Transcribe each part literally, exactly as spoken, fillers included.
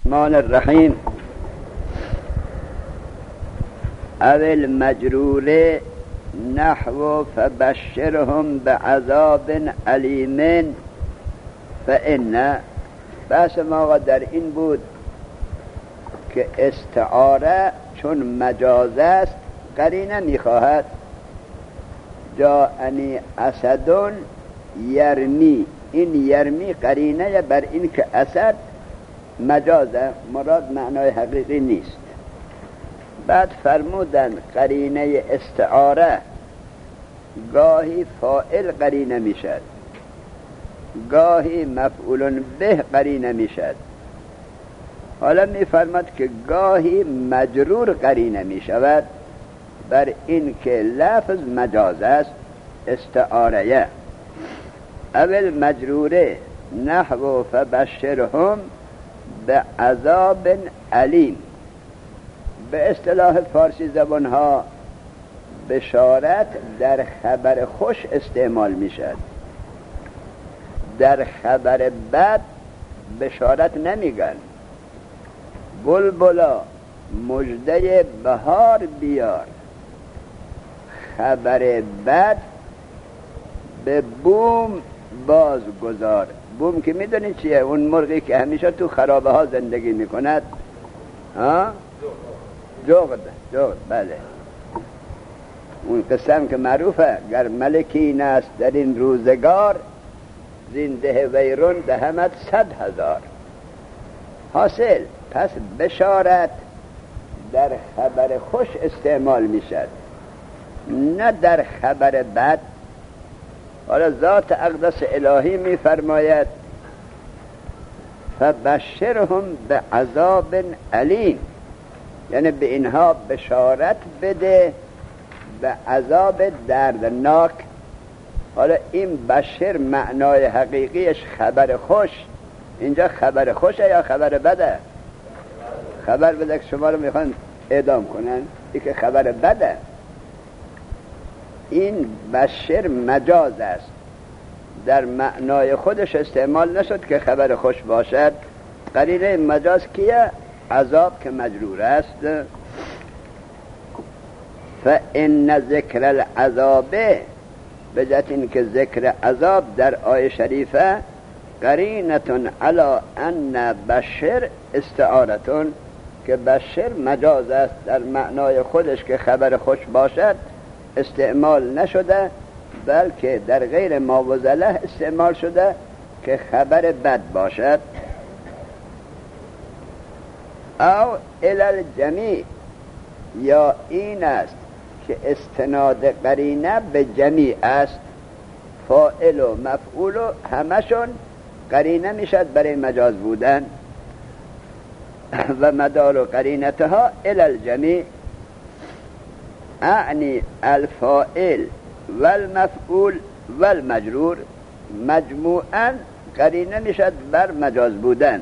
الرحمن الرحیم. اول مجروره نحو فبشرهم بعذاب علیم. فإن بحث ما در این بود که استعاره چون مجاز است قرینه میخواهد. جاءنی اسد یرمی، این یرمی قرینه بر این که اسد مجازه، مراد معنای حقیقی نیست. بعد فرمودن قرینه استعاره گاهی فاعل قرینه میشد، گاهی مفعول به قرینه میشد. حالا میفرماد که گاهی مجرور قرینه میشود بر این که لفظ مجاز است استعاره. اول مجروره نحو فبشرهم به عذاب علیم. به اصطلاح فارسی زبان ها بشارت در خبر خوش استعمال می شد، در خبر بد بشارت نمیگن. بلبلا مژده بهار بیار، خبر بد به بوم باز گذار. بوم که میدونی چیه؟ اون مرغی که همیشه تو خرابه ها زندگی میکند. ها؟ جغد. جغد بله. اون قسم که معروفه گر ملکی نست در این روزگار، زنده ویرون دهمت صد هزار. حاصل پس بشارت در خبر خوش استعمال میشد، نه در خبر بد. حالا ذات اقدس الهی میفرماید فبشرهم به عذاب علیم، یعنی به اینها بشارت بده به عذاب دردناک. حالا این بشر معنای حقیقیش خبر خوش. اینجا خبر خوشه یا خبر بده؟ خبر بده که شما رو میخوان اعدام کنن، این که خبر بده. این بشر مجاز است، در معنای خودش استعمال نشد که خبر خوش باشد. قرینه مجاز کیه؟ عذاب که مجرور است. فإن ذکر العذاب، بجات این که ذکر عذاب در آیه شریفه قرینتون علی ان بشر استعارتون، که بشر مجاز است، در معنای خودش که خبر خوش باشد استعمال نشده، بلکه در غیر ماوزله استعمال شده که خبر بد باشد. او الی الجمیع، یا این است که استناد قرینه به جمیع است، فاعل و مفعول و همشون قرینه میشد برای مجاز بودن. و مدار قرینتها الی الجمیع، اعنی الفاعل والمفعول والمجرور مجموعاً قرینه میشد بر مجاز بودن.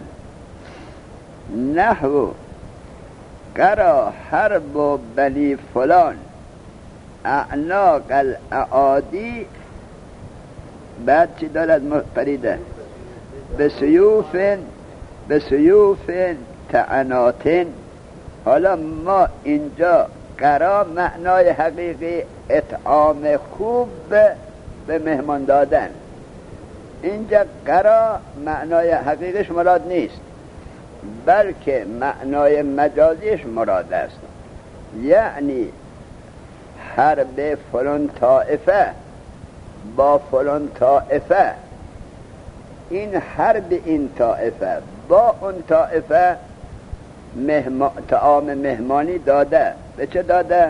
نحو قرا حرب بنی فلان اعناق الاعادی. بعد چی دارد پریده؟ به سیوف به سیوف تعناتن. حالا ما اینجا قرا معنای حقیقی اطعام خوب به مهمان دادن. اینجا قرا معنای حقیقیش مراد نیست، بلکه معنای مجازیش مراد است. یعنی حرب فلان طائفه با فلان طائفه، این حرب این طائفه با اون طائفه مهما... طعام مهمانی داده. به چه داده؟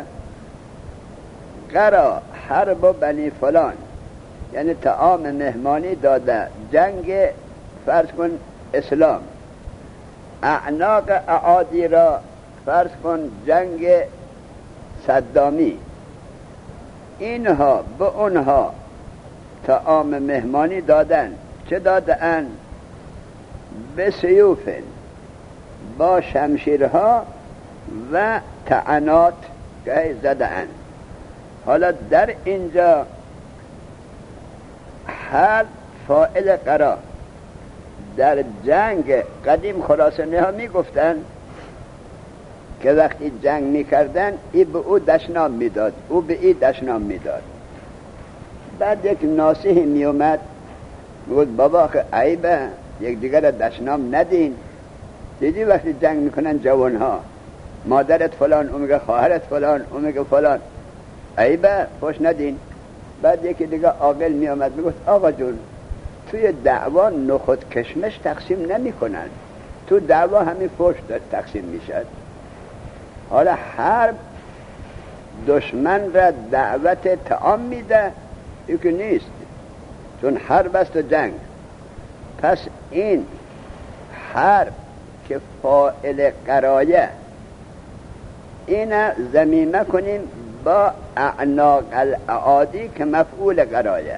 قرا حرب بنی فلان، یعنی طعام مهمانی داده. جنگ فرض کن اسلام، اعناق اعادی را فرض کن جنگ صدامی. اینها به اونها طعام مهمانی دادن. چه دادن؟ به سیوفن، با شمشیرها و طعنات که زدن. حالا در اینجا هر فاعل قرا در جنگ قدیم خراسانی ها می گفتن که وقتی جنگ می کردن ای به او دشنام می داد، او به ای دشنام می داد. بعد یک ناصحی می اومد می گفت بابا آخه عیبه یک دیگر دشنام ندین. دیدی وقتی جنگ می کنن جوان ها مادرت فلان، اون میگه خواهرت فلان، اون میگه فلان، عیبه فوش ندین. بعد یکی دیگه عاقل می اومد می گفت آقا جون توی دعوا نخود کشمش تقسیم نمی کنن، تو دعوا همین فوش تقسیم میشد. حالا حرب دشمن را دعوت طعام میده یکی نیست، چون حرب است و جنگ. پس این حرب که فاعل قرایه اینا ضمیمه کنیم با اعناق الاعادی که مفعول قرایه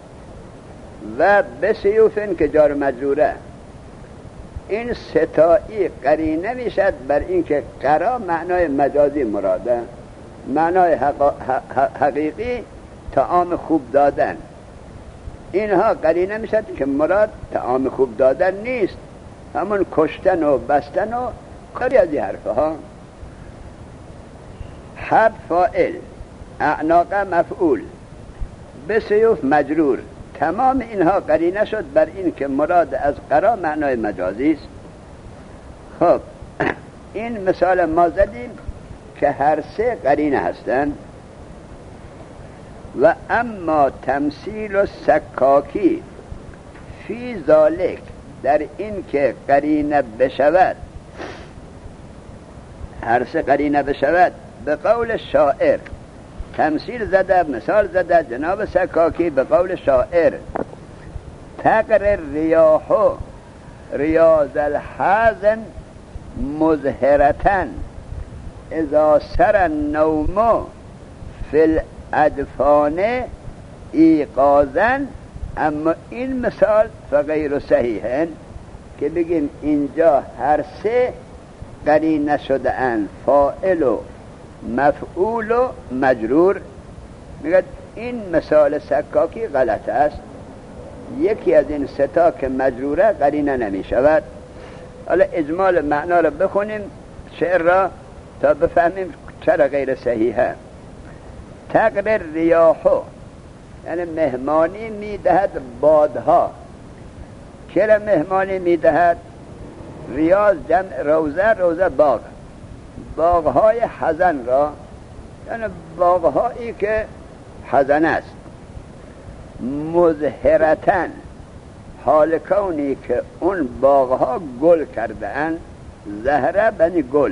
و بسیوفن که جار مجروره. این ستایی قرینه میشد بر این که قرا معنای مجازی مراده، معنای حقیقی طعام خوب دادن. اینها قرینه میشد که مراد طعام خوب دادن نیست، همون کشتن و بستن و کاری از این حرفه ها. حرف فاعل، اعناق مفعول، بسیوف مجرور، تمام اینها قرینه شد بر این که مراد از قرا معنای مجازی است. خب این مثال ما زدیم که هر سه قرینه هستند. و اما تمثیل و سکاکی فی ذالک، در این که قرینه بشود، هر سه قرینه بشود، به قول شاعر تمثیل زده، مثال زده جناب سکاکی به قول شاعر: تقر ریاحو ریاض الحزن مظهرتن اذا سر النوم فی الادفان ایقاظن. اما این مثال فغیر صحیحن که بگیم اینجا هر سه قرینه شده اند، فاعل و مفعول و مجرور. میگه این مثال سکاکی غلط است، یکی از این ستا که مجروره قرینه نمی شود. حالا اجمال معنا رو بخونیم شعر را تا بفهمیم چرا غیر صحیحه. تقر ریاحو یعنی مهمانی میدهد بادها. چرا مهمانی میدهد؟ ریاض جمع روزه، روزه باغ، باغهای حزن را، یعنی باغهایی که حزن است. مظهرتن حال کونی که اون باغها گل کرده اند، زهره بنی گل.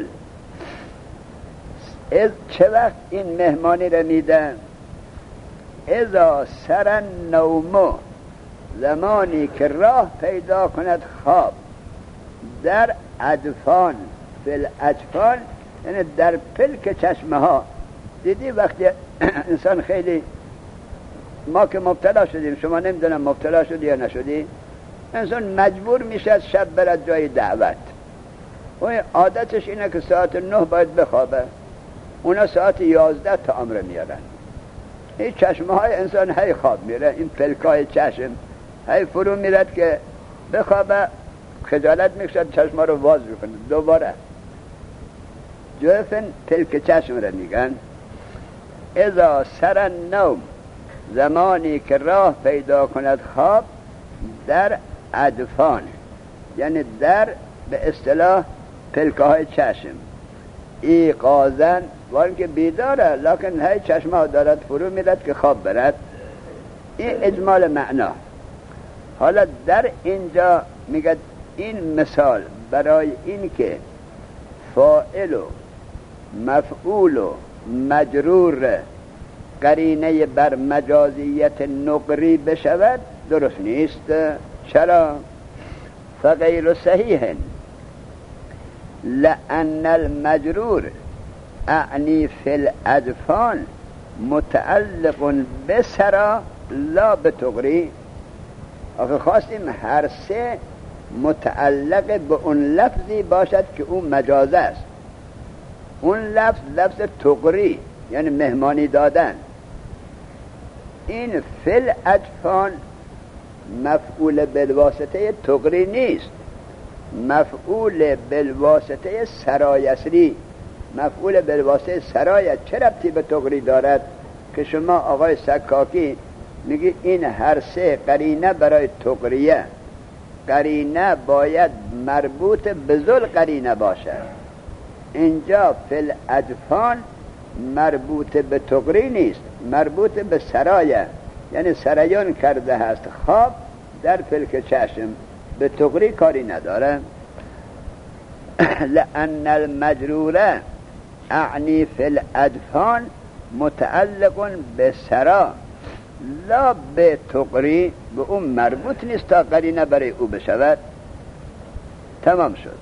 از چه وقت این مهمانی را میدن؟ اذا سر النوم، زمانی که راه پیدا کند خواب، در ادفان، فی الادفان یعنی در پلک چشمه ها. دیدی وقتی انسان خیلی، ما که مبتلا شدیم، شما نمیدونم مبتلا شدی یا نشدی، انسان مجبور میشه شب برد جای دعوت و عادتش اینه که ساعت نه باید بخوابه، اونا ساعت یازده تا امر میارن. این چشمه های انسان هی خواب میره، این پلکای چشم هی فرو میرد که بخوابه، خجالت میکشد چشمه رو واز میکنه دوباره. جوفن پلک چشم رو میگن. اذا سر النوم، زمانی که راه پیدا کند خواب، در ادفان یعنی در به اصطلاح پلکه های چشم، ایقاظن وان که بیداره لکن های چشمه ها دارد فرو میرد که خواب برد. این اجمال معنا. حالا در اینجا میگه این مثال برای این که فاعل و مفعول و مجرور قرینه بر مجازیت نقری بشود درست نیست. چرا؟ فغیر صحیح، لأن المجرور اعنی فی الادفان متعلق بسرا لا بتقری. آخه خواستیم هر سه متعلق به اون لفظی باشد که اون مجاز است. اون لفظ لفظ تقری یعنی مهمانی دادن. این فی الادفان مفعول بالواسطه تقری نیست، مفعول بالواسطه سرایسری. مفعول بالواسطه سرایت چه ربطی به تقری دارد که شما آقای سکاکی میگی این هر سه قرینه برای تقریه؟ قرینه باید مربوط به ذل قرینه باشد. اینجا فی الاجفان مربوط به تقری نیست، مربوط به سرایه، یعنی سریان کرده هست خواب در پلک چشم، به تقری کاری نداره. لأن المجروره اعنی فی الاجفان متعلق به سرا لا به تقری، به اون مربوط نیست تا قرینه برای او بشود. تمام شد.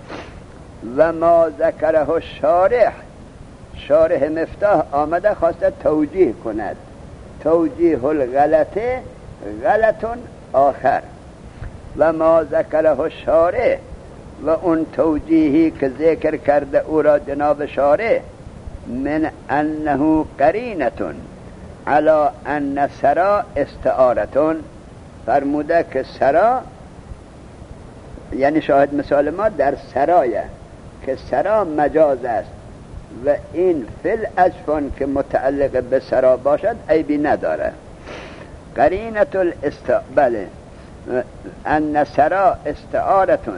و ما ذکره شارح، شارح مفتاح آمده خواسته توجیه کند. توجیه الغلطه غلطون آخر. و ما ذکره شارح، و اون توجیهی که ذکر کرده او را جناب شارح، من انه قرینتون علی ان سرا استعارتون، فرموده که سرا، یعنی شاهد مثال ما در سرایه که سرا مجاز است و این فل اجفان که متعلق به سرا باشد عیبی نداره. قرینت الاستقبال ان سرا استعارتون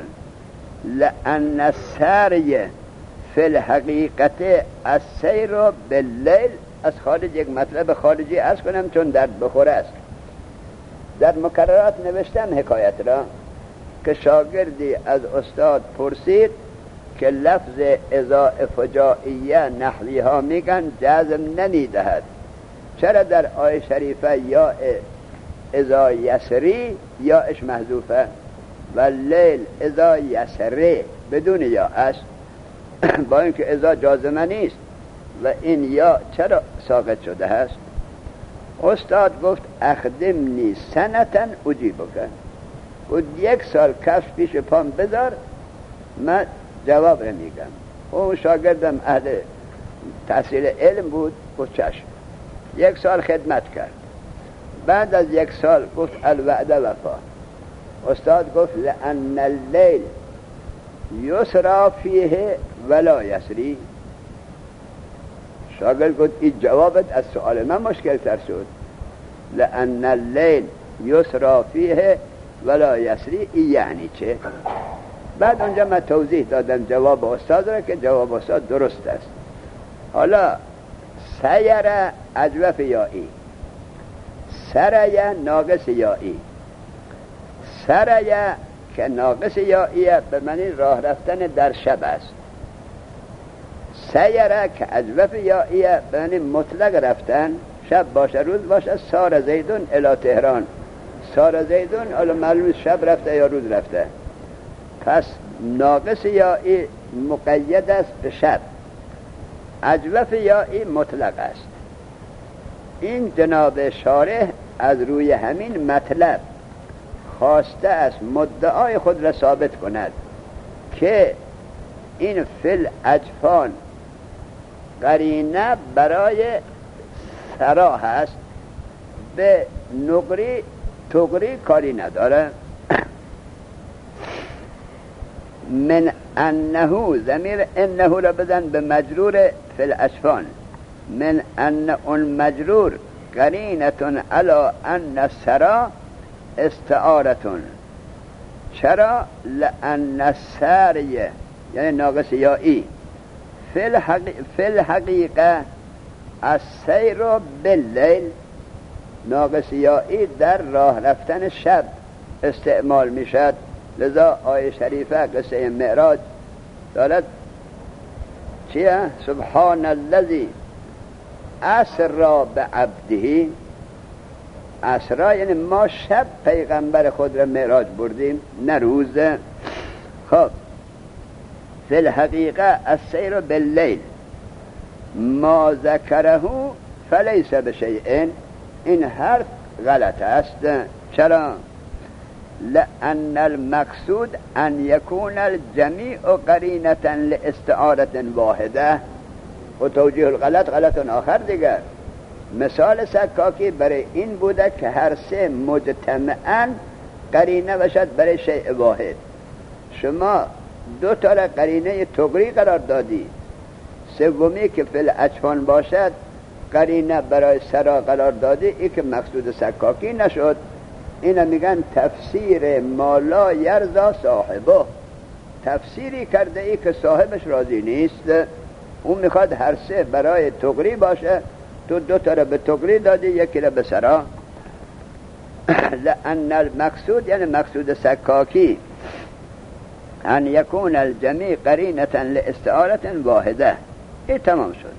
لأن السری فی الحقیقت السیر باللیل. از خارج یک مطلب خارجی از کنم چون درد بخوره است. در مکررات نوشتم حکایت را که شاگردی از استاد پرسید که لفظ اذا فجائیه نحوی ها میگن جزم نمیدهد، چرا در آیه شریفه یا اذا یسری یا اش محذوفه و لیل اذا یسری بدون یا است، با اینکه اذا جازمه نیست و این یا چرا ساقط شده است؟ استاد گفت اخدمنی سنتن اجیبک، گفت یک سال کفش پیش پام بذار من جواب رو میگم. اون شاگردم اهل تحصیل علم بود، گفت چشم. یک سال خدمت کرد. بعد از یک سال گفت الوعده وفا. استاد گفت لأن اللیل یسرا فیه ولا یسری. شاگرد گفت این جوابت از سؤال من مشکل تر شد. لأن اللیل یسرا فیه ولا یسری، این یعنی چه؟ بعد اونجا من توضیح دادم جواب استاد را که جواب استاد درست است. حالا سیر اجوف یائی، سریه ناقص یائی. سریه که ناقص یائیه به معنی راه رفتن در شب است. سیره که اجوف یائیه به معنی مطلق رفتن، شب باشه روز باشه. سار زیدون الی تهران، سار زیدون حالا معلوم شب رفته یا روز رفته. پس ناقص یائی مقید است به شب، اجوف یائی مطلق است. این جناب شارح از روی همین مطلب خواسته است مدعای خود را ثابت کند که این فل اجفان قرینه برای سرا هست، به نقری تقری کاری نداره. من انه، ضمیر انه را بدن به مجرور فی الاجفان. من ان اون مجرور قرینتون علی ان السرا استعارتون. چرا؟ لأن السریه یعنی ناقص یائی فی الحقیقه السیر باللیل، ناقص یائی در راه رفتن شب استعمال میشد. لذا آیه شریفه قصه معراج دارد چیه؟ سبحان الذی اسری بعبده. اسری یعنی ما شب پیغمبر خود را معراج بردیم، نه روز. خب فی الحقیقه السیر باللیل ما ذکره فلیس بشیء. این حرف غلط است. چرا؟ لأن المقصود ان یکون الجمیع قرینة لاستعارة واحده. و توجیه الغلط غلط آخر دیگر. مثال سکاکی برای این بوده که هر سه مجتمعاً قرینه باشد برای شیء واحد. شما دو تا را قرینه تقری قرار دادی، سومی که فی الاجفان باشد قرینه برای سرا قرار دادی، این که مقصود سکاکی نشد. اینا میگن تفسیر مالا یرضا صاحبه، تفسیری کرده ای که صاحبش راضی نیست. اون میخواد هر سه برای تقری باشه، تو دو تا را به تقری دادی، یکی را به سرا. لأن المقصود یعنی مقصود سکاکی ان یکون الجمیع قرینة لاستعارة واحده. این تمام شد.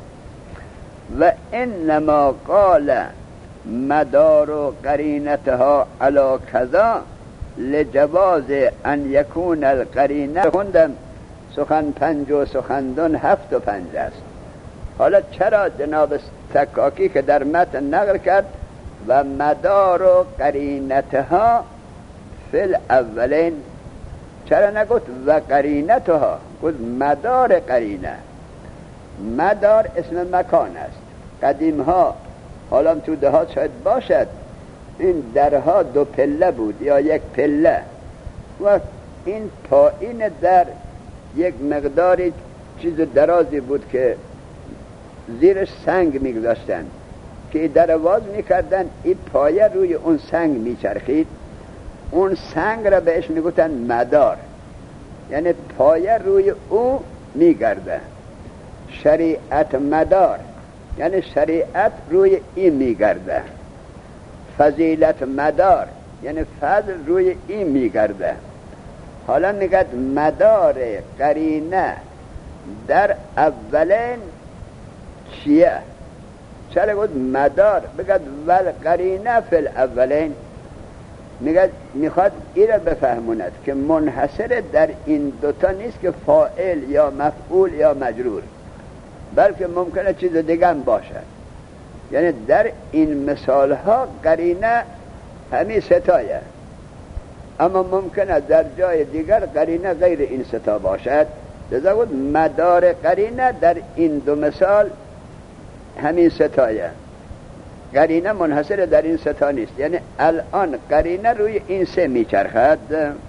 و انما قال مدار قرینتها علی کذا لجواز ان یکون القرینه. خوندم سخن پنج و سخندان هفت و پنج است. حالا چرا جناب سکاکی که در متن نقل کرد و مدار و قرینتها فی الاولین، چرا نگفت و قرینتها؟ گفت مدار قرینه. مدار اسم مکان است. قدیم ها، حالا تو دهات شاید باشد، این درها دو پله بود یا یک پله و این پایین در یک مقداری چیز درازی بود که زیرش سنگ میگذاشتن که در واز میکردن، این پایه روی اون سنگ میچرخید. اون سنگ را بهش میگفتن مدار، یعنی پایه روی او میگرده. شریعت مدار یعنی شریعت روی این میگرده. فضیلت مدار یعنی فضل روی این میگرده. حالا میگد مدار قرینه در اولین چیه؟ چرا گفت مدار؟ بگد ول قرینه فی الاولین. میگد میخواد این را بفهموند که منحصر در این دوتا نیست که فاعل یا مفعول یا مجرور، بلکه ممکنه چیز دیگه هم باشد. یعنی در این مثال ها قرینه همین ستایه، اما ممکنه در جای دیگر قرینه غیر این ستا باشد. لذا گفت مدار قرینه در این دو مثال همین ستایه، قرینه منحصر در این ستا نیست. یعنی الان قرینه روی این سه میچرخد.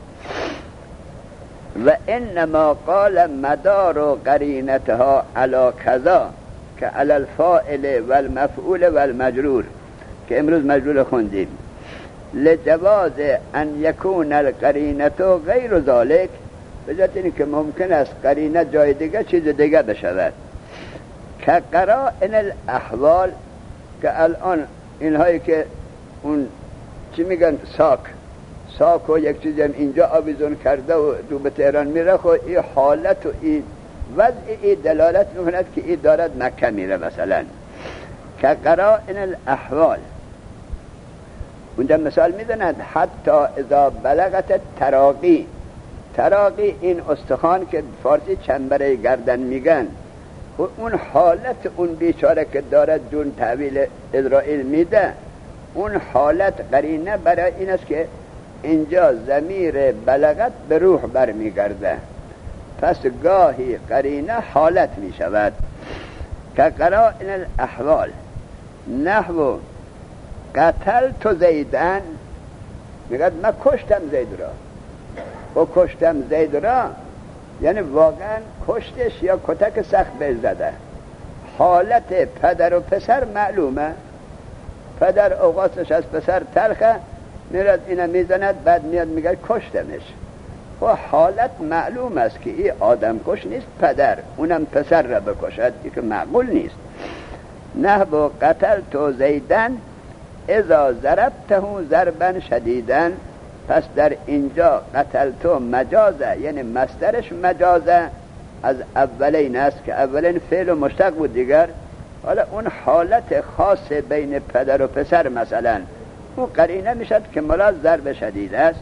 و انما قال مدار قرینتها علی کذا که علی الفاعل و المفعول و المجرور که امروز مجرور خوندیم. لجواز ان یکون القرینه غیر ذالک، به جهت اینه که ممکن است قرینه جای دیگه چیز دیگه بشود. که قرائن الاحوال، که الان اینهایی که اون چی میگن ساک ساک و یک چیزی هم اینجا آویزون کرده و رو به تهران میره، خو این حالت و این وضع این دلالت میکند که این دارد مکه میره مثلا. که قرائن الاحوال اونجا مثال میدند حتی اذا بلغت تراقی. تراقی این استخوان که فارسی چنبره گردن میگن، اون حالت اون بیچاره که دارد جون تحویل اسرائیل میده، اون حالت قرینه برای این است که اینجا ضمیر بلغت به روح برمیگرده، پس گاهی قرینه حالت میشود. که قرائن الاحوال نحو قتل تو زیدن، میگد من کشتم زید را. و کشتم زید را یعنی واقعا کشتش یا کتک سخت بهش زده. حالت پدر و پسر معلومه، پدر اوقاتش از پسر تلخه، میرد اینو میزند، بعد میاد میگه کشتمش. و حالت معلوم است که این آدم کش نیست پدر، اونم پسر را بکشد، این که معقول نیست. نحو قتل تو زیدن اذا ضربته ضربا شدیدن. پس در اینجا قتل تو مجازه، یعنی مصدرش مجازه از اولین است که اولین فعل و مشتق بود دیگر. حالا اون حالت خاص بین پدر و پسر مثلا اون قرینه میشد که مراد ضرب شدید است.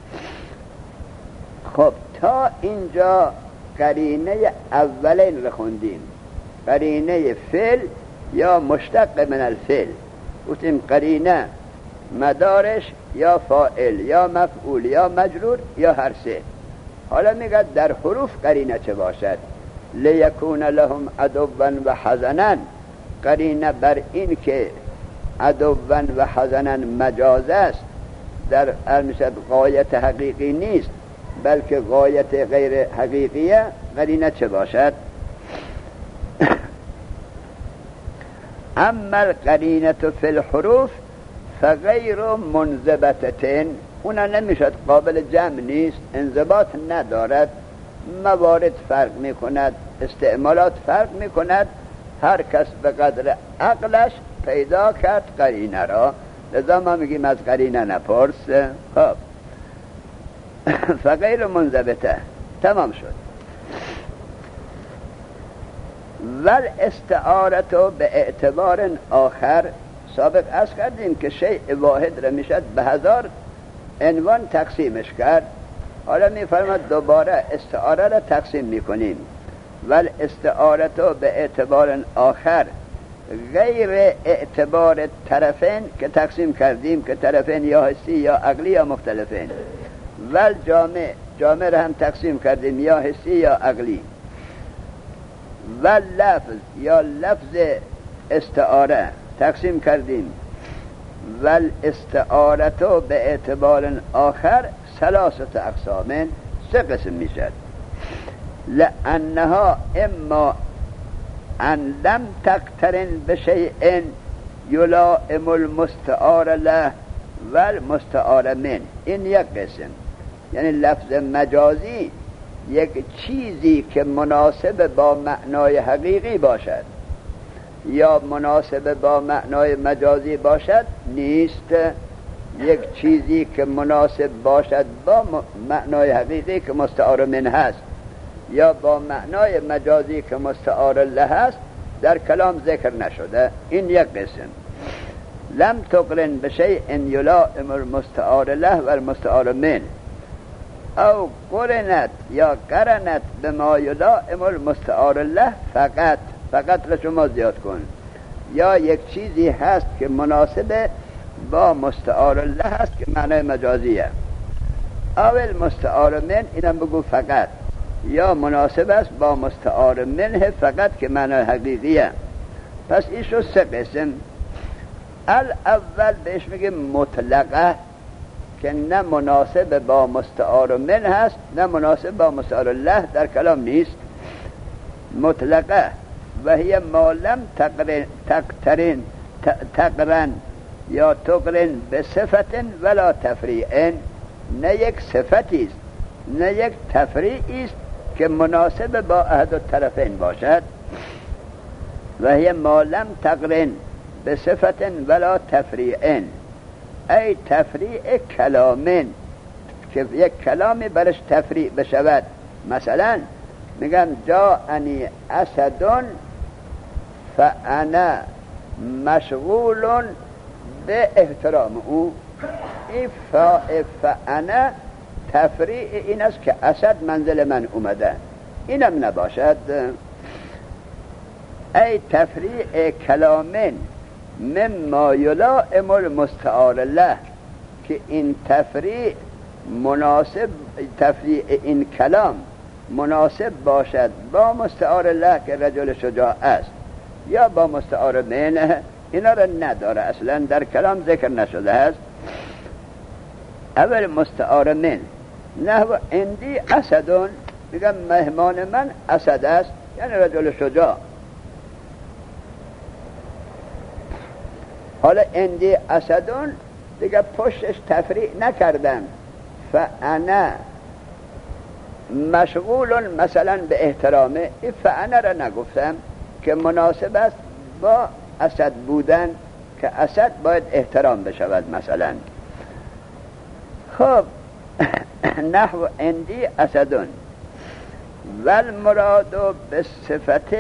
خب تا اینجا قرینه اولین رو خوندیم، قرینه فعل یا مشتق من الفعل. گفتیم قرینه مدارش یا فاعل یا مفعول یا مجرور یا هر سه. حالا میگه در حروف قرینه چه باشد؟ لیکون لهم عدوا و حزنا، قرینه بر این که عدوًا و حزناً مجاز است، در المثل غایت حقیقی نیست بلکه غایت غیر حقیقیه، قرینه چه باشد؟ اما القرینه فی الحروف فغیر منضبطة، اونا نمیشد، قابل جمع نیست، انضباط ندارد، موارد فرق میکند، استعمالات فرق میکند، هر کس به قدر عقلش پیدا کرد قرینه را، لذا ما میگیم از قرینه نپرس. خب فغیر منضبطه تمام شد. ول استعارتو به اعتبار آخر، سابق از کردیم که شیء واحد را میشد به هزار عنوان تقسیمش کرد، حالا میفرماد دوباره استعاره را تقسیم میکنیم. ول استعارتو به اعتبار آخر غیر اعتبار طرفین که تقسیم کردیم که طرفین یا حسی یا عقلی یا مختلفین. ول جامع، جامع را هم تقسیم کردیم یا حسی یا عقلی. ول لفظ یا لفظ استعاره تقسیم کردیم. ول استعارتو به اعتبار آخر ثلاثه اقسام، سه قسم میشد. لانها اما ان لم تقترن بشیء یلائم المستعار له والمستعار من، این یک قسم، یعنی لفظ مجازی یک چیزی که مناسب با معنای حقیقی باشد یا مناسب با معنای مجازی باشد نیست، یک چیزی که مناسب باشد با معنای حقیقی که مستعار من هست یا با معنای مجازی که مستعار له هست در کلام ذکر نشده، این یک قسم. لم تقرن بشیء یلائم المستعار له و المستعار من، او قرنت یا قرنت بما یلائم المستعار له فقط، فقط را شما زیاد کن، یا یک چیزی هست که مناسب با مستعار له هست که معنای مجازیه، او المستعار من اینم بگو فقط، یا مناسب است با مستعار منه فقط که معنای حقیقیه. پس ایشو سه قسم. الاول بهش میگه مطلقه که نه مناسب با مستعار من هست نه مناسب با مستعار له در کلام نیست. مطلقه و هی ما لم تقرن تقترن تقرن یا تقرن به صفت ولا تفریع، نه یک صفتی است نه یک تفریعی است که مناسب با احد الطرفین باشد. و هی ما لم تقرن به صفت ولا تفریع، ای تفریع کلامن که یک کلامی برش تفریع بشود. مثلا میگم جاءنی اسد فانا مشغول به احترام او، این فانا تفریع این است که اسد منزل من اومده، اینم نباشد. ای تفریع کلامن مما یلائم المستعار له، که این تفریع مناسب، تفریع این کلام مناسب باشد با مستعار له که رجل شجاع است یا با مستعار منه، اینا را نداره، اصلا در کلام ذکر نشده است. اول مستعار من نحو اندی اسدون، میگم مهمان من اسد است یعنی رجل شجاع. حالا اندی اسدون دیگه پشتش تفریع نکردم، فانا مشغول مثلا به احترامه، این فانا را نگفتم که مناسب است با اسد بودن که اسد باید احترام بشود مثلا. خب نحو اندی اسدون والمراد بالصفت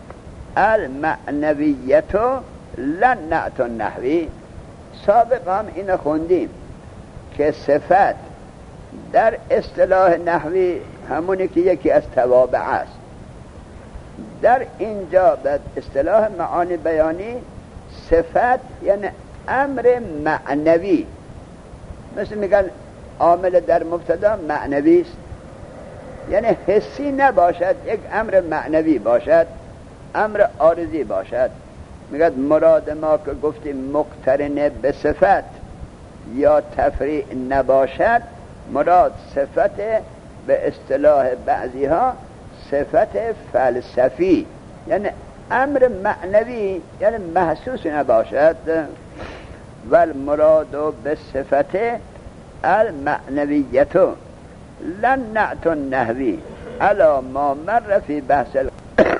المعنویتو لن نعت النحوی. سابق هم این خوندیم که صفت در اصطلاح نحوی همونی که یکی از توابع است، در اینجا به اصطلاح معانی بیانی صفت یعنی امر معنوی، مثل میگن عامل در مبتدا معنوی است، یعنی حسی نباشد، یک امر معنوی باشد، امر عارضی باشد. میگه مراد ما که گفتیم مقترنه به صفت یا تفریع نباشد، مراد صفت به اصطلاح بعضی ها صفت فلسفی، یعنی امر معنوی، یعنی محسوس نباشد. والمراد به صفت المعنویت لن نعت النحوی علا ما مر فی بحث ال...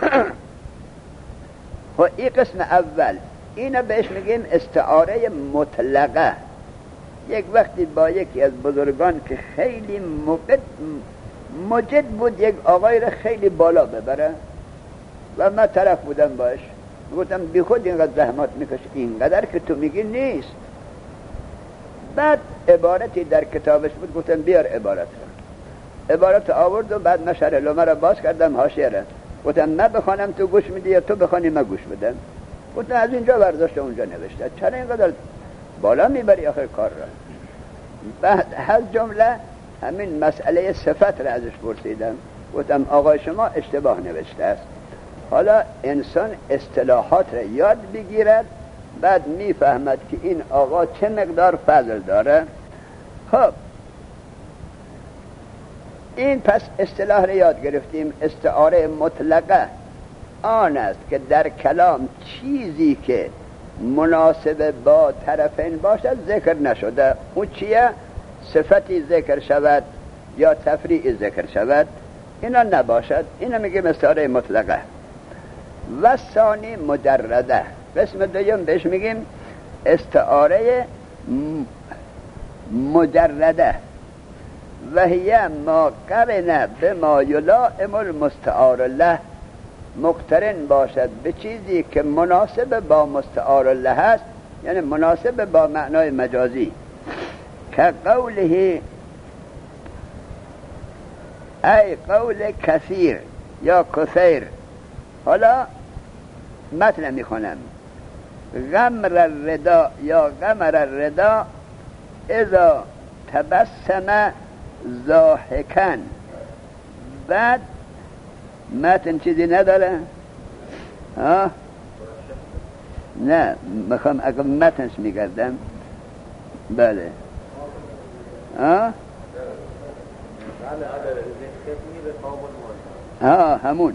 و این قسم اول اینو بهش میگیم استعاره مطلقه. یک وقتی با یکی از بزرگان که خیلی مجد, مجد بود، یک آقای را خیلی بالا ببره و من طرف بودم باش، گفتم بی خود اینقدر زحمت میکش، اینقدر که تو میگی نیست. بعد عبارتی در کتابش بود، گفتم بیار عبارت را. عبارت آورد و بعد نشر لومه را باز کردم، حاشیه را گفتم من بخوانم تو گوش میدی یا تو بخوانی من گوش بدم. گفتم از اینجا برداشت اونجا نوشته، چرا اینقدر بالا میبری آخر کار را؟ بعد از جمله همین مسئله صفت را ازش پرسیدم، گفتم آقای شما اشتباه نوشته است. حالا انسان اصطلاحات را یاد بگیرد، بعد میفهمد که این آقا چه مقدار فضل داره. خب این پس اصطلاح را یاد گرفتیم. استعاره مطلقه آن است که در کلام چیزی که مناسب با طرفین باشد ذکر نشده. اون چیه؟ صفتی ذکر شود یا تفریع ذکر شود، اینا نباشد، اینا میگیم استعاره مطلقه. و ثانی مجرده، قسم دوم بهش میگیم استعاره مجرده. و هی ما قرن به ما یلائم المستعار له، مقترن باشد به چیزی که مناسب با مستعار له است، یعنی مناسب با معنای مجازی. که قوله ای قول کثیر یا کثیر. حالا متن میخونم. غمر الردا یا غمر الردا اذا تبسم ضاحکا. بعد متن چیزی نداره؟ ها؟ نه میخوام اگر متنش میگردم. بله ها؟ ها همون.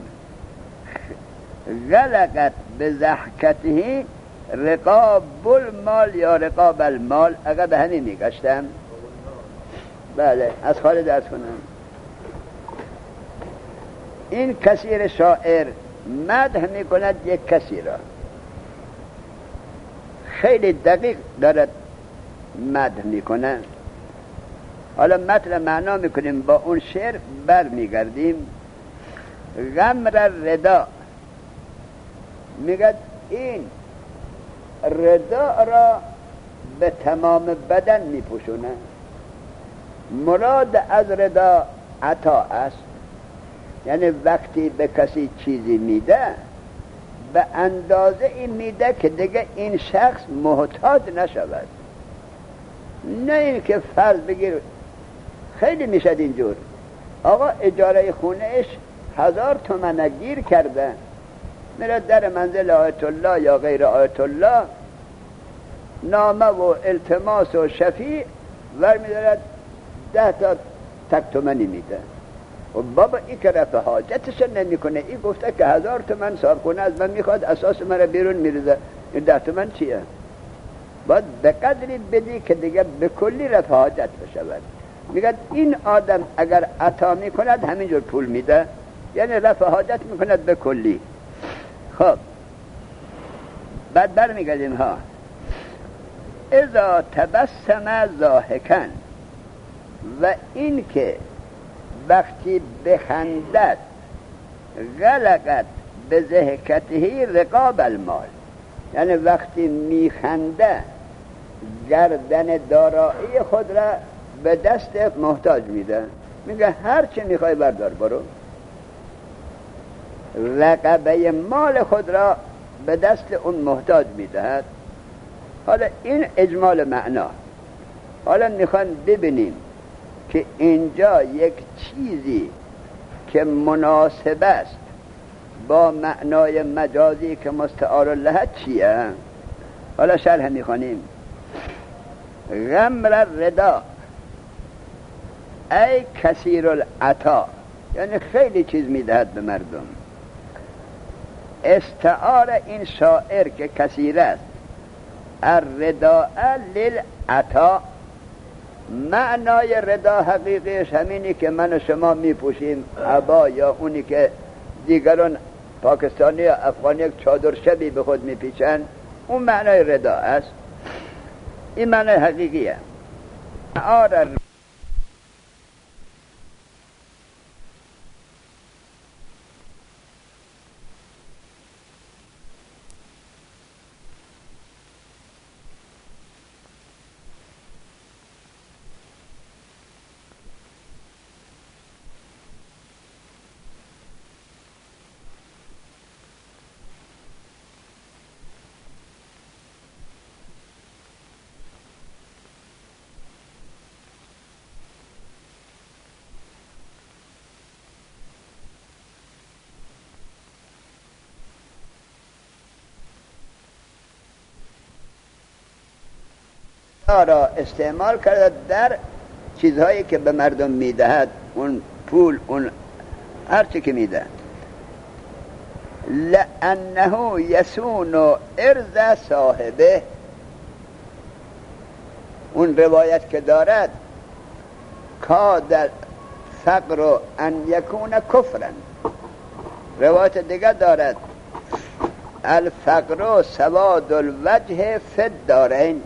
غلقت به ضحکته رقاب المال یا رقاب المال، اگر به همین میگشتم. بله از خالد درس کنم. این کثیر شاعر مدح میکند یک کسی را، خیلی دقیق دارد مدح میکنه. حالا مطلب معنا میکنیم با اون شعر بر میگردیم. غمر ردا میگد این ردا را به تمام بدن میپوشونه. مراد از ردا عطا است، یعنی وقتی به کسی چیزی میده به اندازه این میده که دیگه این شخص محتاج نشود. نه این که فرض بگیر خیلی میشد اینجور، آقا اجاره خونهش هزار تومن گیر کرده، میره در منزل آیت الله یا غیر آیت الله نامه و التماس و شفیع ور میدارد ده تا تک تومنی میده. و بابا این که رفع حاجتش نمی کنه، این گفته که هزار تومن صاحب کنه از من میخواد، اساس من بیرون میریزه، این ده تومن چیه؟ باید به قدری بدی که دیگه به کلی رفع حاجت بشود. میگه این آدم اگر عطا میکند همینجور پول میده، یعنی رفع حاجت میکند به کلی. خب بعد برمیگردیم ها. اذا تبسم ضاحکا، و این که وقتی بخندد غلقت به ضحکته رقاب المال، یعنی وقتی میخنده گردن دارایی خود را به دست محتاج میده. میگه هر چی میخوای بردار برو. رقبه مال خود را به دست اون محتاج میدهد. حالا این اجمال معنا. حالا میخوان ببینیم که اینجا یک چیزی که مناسب است با معنای مجازی که مستعار له چیه؟ حالا شرح میخوانیم. غمر الردا ای کثیر العطا، یعنی خیلی چیز میدهد به مردم. استعار این شاعر که کثیر است، الرداء للعطا، معنای ردا حقیقیش همینی که من و شما میپوشیم عبا، یا اونی که دیگران پاکستانی یا افغانی یک چادر شبی به خود میپیچن، اون معنای ردا است. این معنای حقیقیه. آره را استعمال کرده در چیزهایی که به مردم میدهد، اون پول، اون هرچی که میده. لأنه یسون ارض صاحبه، اون روایت که دارد کاد فقر ان یکون کفرا، روایت دیگه دارد الفقر سواد الوجه فی الدارین،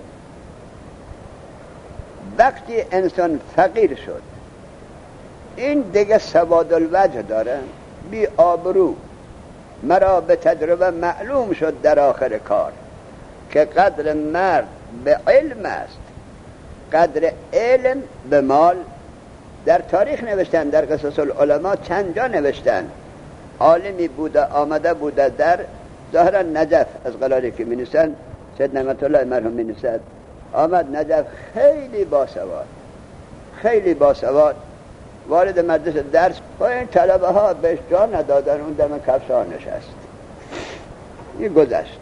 وقتی انسان فقیر شد این دیگه سواد الوجه داره، بی آبرو. مرا به تجربه معلوم شد در آخر کار که قدر مرد به علم است، قدر علم به مال. در تاریخ نوشتن، در قصص العلماء چند جا نوشتن عالمی بوده آمده بوده در ظاهرا نجف، از قلالی که می نویسن سید نعمت الله مرحوم می نویسد، آمد نجف، خیلی باسواد خیلی باسواد وارد مدرسه درس، با این طلبه ها بهش جا ندادن، اون دم کفش ها نشست. این گذشت،